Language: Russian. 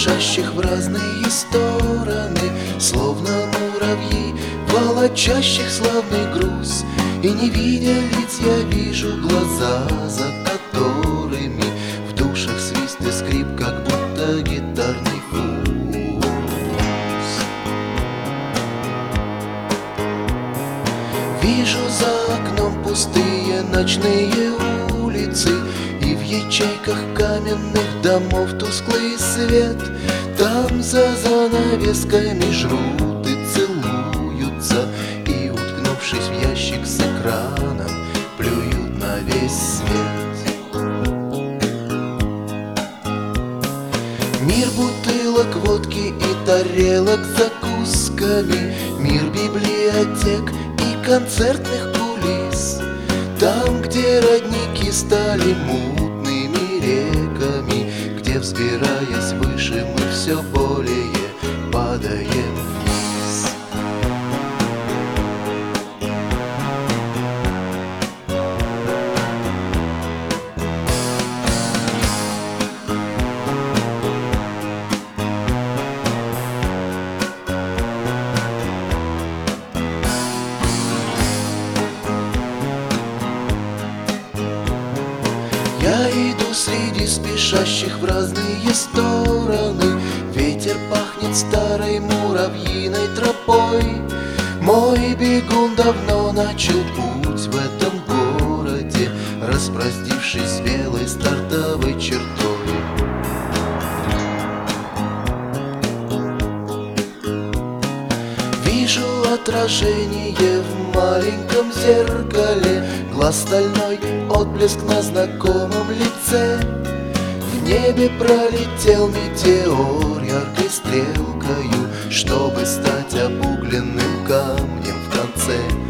спешащих в разные стороны, словно муравьи, волочащих славный груз. И не видя лиц, я вижу глаза, за которыми в душах свист и скрип, как будто гитарный фуз. Вижу за окном пустые ночные улицы, и в ячейках каменных домов тусклый свет. Там за занавесками жрут и целуются, и, уткнувшись в ящик с экраном, плюют на весь свет. Мир бутылок водки и тарелок с закусками, мир библиотек и концертных кулис. Там, где родники стали мутными реками, где, взбираясь выше, мы все более падаем вниз. Я иду среди спешащих в разные стороны, ветер пахнет старой муравьиной тропой. Мой бегун давно начал путь в этом городе, распростившись с белой стартовой чертой. Вижу отражение в маленьком зеркале, глаз стальной, отблеск на знакомом лице. В небе пролетел метеор яркой стрелкою, чтобы стать обугленным камнем в конце.